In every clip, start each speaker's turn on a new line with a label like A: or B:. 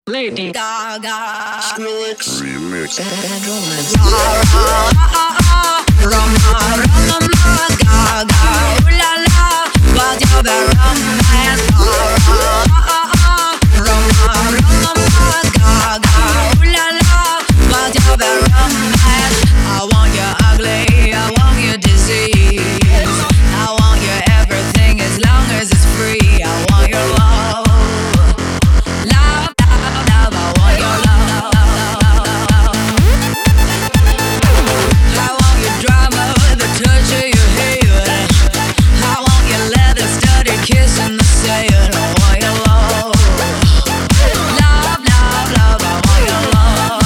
A: Lady Gaga.
B: Remix.
A: Roma, Gaga. Ooh la la, what's your romance? Roma, Gaga. Ooh la la, what's your romance? I want you ugly, I want you disease, I want you everything as long as it's free. I want your love. Love, love, love, I want your love. I want your drama, the touch of your hair. I want your leather studded kiss in the sand. I want your love. Love, love, love, I want your love.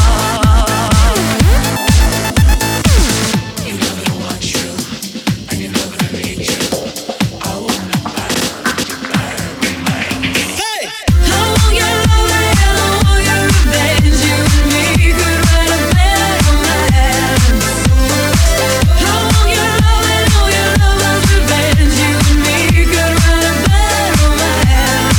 A: You know that I want you, and you know that I need you. I wanna Hey! I want your love and I want your revenge. You and me could write a bed romance. I want your love and all your love's revenge. You and me could write a bed romance.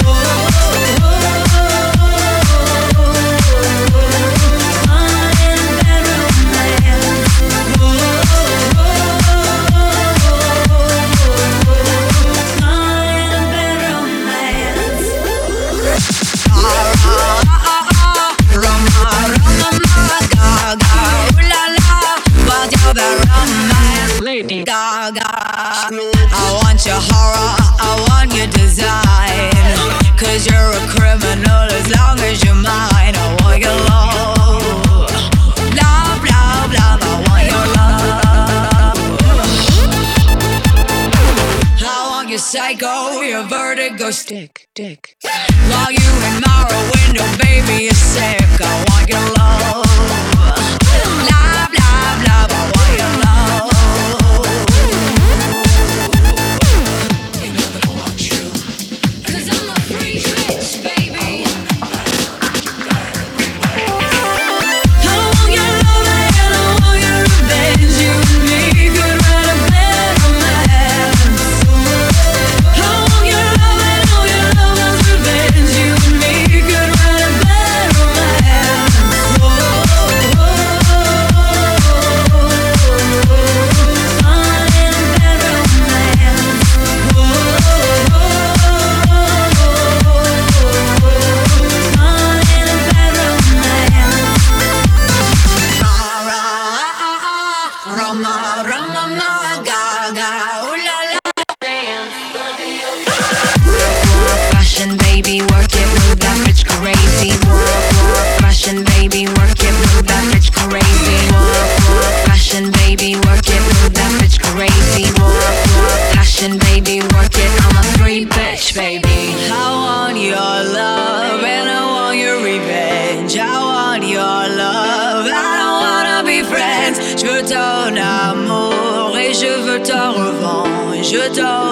A: Lady Gaga. I want your horror, I want your design, 'cause you're a criminal as long as you're mine. I want your love. Love, love, love, I want your love. I want your psycho, your vertigo stick, dick. While you admire a window, baby, you're sick. I want your love. Love, love, love, I want your love. You know that I want you, 'cause I'm a free bitch, baby. I want your love and I want your revenge. You and me could write a bed romance. I want your love and all your love's revenge. You and me could write a bed romance. Roma, Roma, Gaga, ooh la la. Fashion, baby, work it, move that bitch crazy. Fashion, baby, work it, move that bitch crazy. Fashion, baby, work it, move that bitch crazy. Fashion, baby, work it, I'm a free bitch, baby. I want your love and I want your revenge. I want your love, I don't wanna be friends. Je veux ton amour et je veux ta revanche. Je t'en